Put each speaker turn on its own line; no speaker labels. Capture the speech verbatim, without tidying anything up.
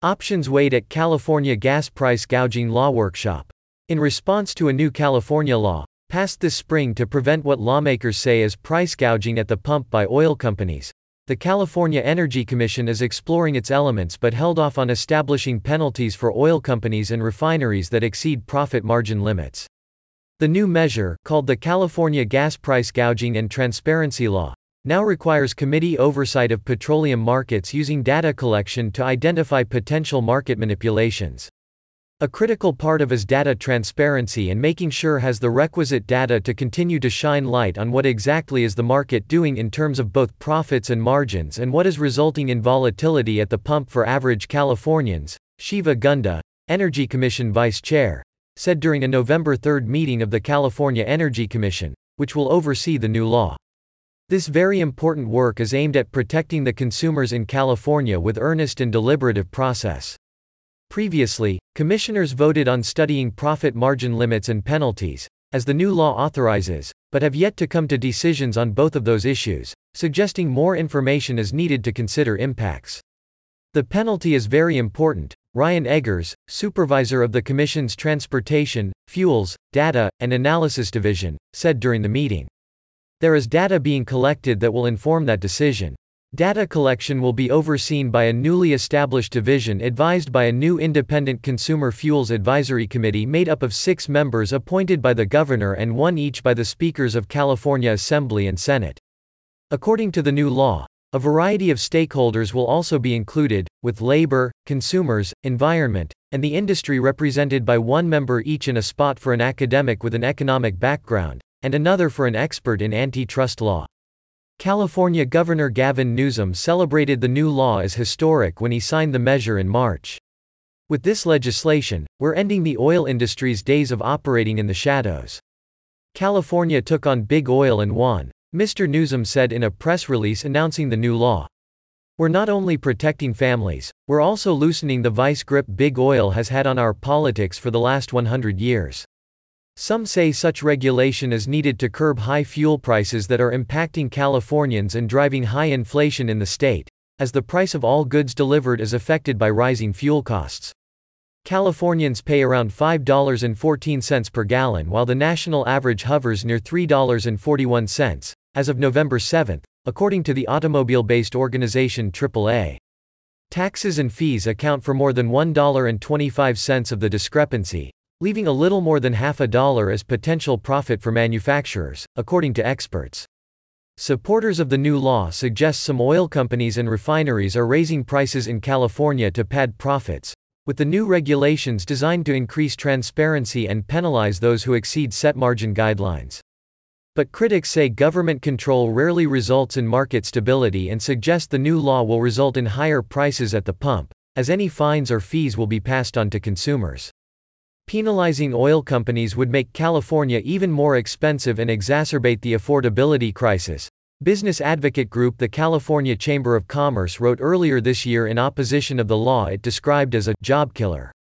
Options weighed at California gas price gouging law workshop. In response to a new California law, passed this spring to prevent what lawmakers say is price gouging at the pump by oil companies, the California Energy Commission is exploring its elements but held off on establishing penalties for oil companies and refineries that exceed profit margin limits. The new measure, called the California Gas Price Gouging and Transparency Law, now requires committee oversight of petroleum markets using data collection to identify potential market manipulations. A critical part of is data transparency and making sure has the requisite data to continue to shine light on what exactly is the market doing in terms of both profits and margins and what is resulting in volatility at the pump for average Californians, Shiva Gunda, Energy Commission Vice Chair, said during a November third meeting of the California Energy Commission, which will oversee the new law. This very important work is aimed at protecting the consumers in California with earnest and deliberative process. Previously, commissioners voted on studying profit margin limits and penalties, as the new law authorizes, but have yet to come to decisions on both of those issues, suggesting more information is needed to consider impacts. The penalty is very important, Ryan Eggers, supervisor of the Commission's Transportation, Fuels, Data, and Analysis Division, said during the meeting. There is data being collected that will inform that decision. Data collection will be overseen by a newly established division advised by a new independent Consumer Fuels Advisory Committee made up of six members appointed by the governor and one each by the speakers of California Assembly and Senate. According to the new law, a variety of stakeholders will also be included, with labor, consumers, environment, and the industry represented by one member each in a spot for an academic with an economic background, and another for an expert in antitrust law. California Governor Gavin Newsom celebrated the new law as historic when he signed the measure in March. With this legislation, we're ending the oil industry's days of operating in the shadows. California took on big oil and won, Mister Newsom said in a press release announcing the new law. We're not only protecting families, we're also loosening the vice grip big oil has had on our politics for the last one hundred years. Some say such regulation is needed to curb high fuel prices that are impacting Californians and driving high inflation in the state, as the price of all goods delivered is affected by rising fuel costs. Californians pay around five dollars and fourteen cents per gallon while the national average hovers near three dollars and forty-one cents, as of November seventh, according to the automobile-based organization triple A. Taxes and fees account for more than one dollar and twenty-five cents of the discrepancy, leaving a little more than half a dollar as potential profit for manufacturers, according to experts. Supporters of the new law suggest some oil companies and refineries are raising prices in California to pad profits, with the new regulations designed to increase transparency and penalize those who exceed set margin guidelines. But critics say government control rarely results in market stability and suggest the new law will result in higher prices at the pump, as any fines or fees will be passed on to consumers. Penalizing oil companies would make California even more expensive and exacerbate the affordability crisis, business advocate group the California Chamber of Commerce wrote earlier this year in opposition of the law it described as a job killer.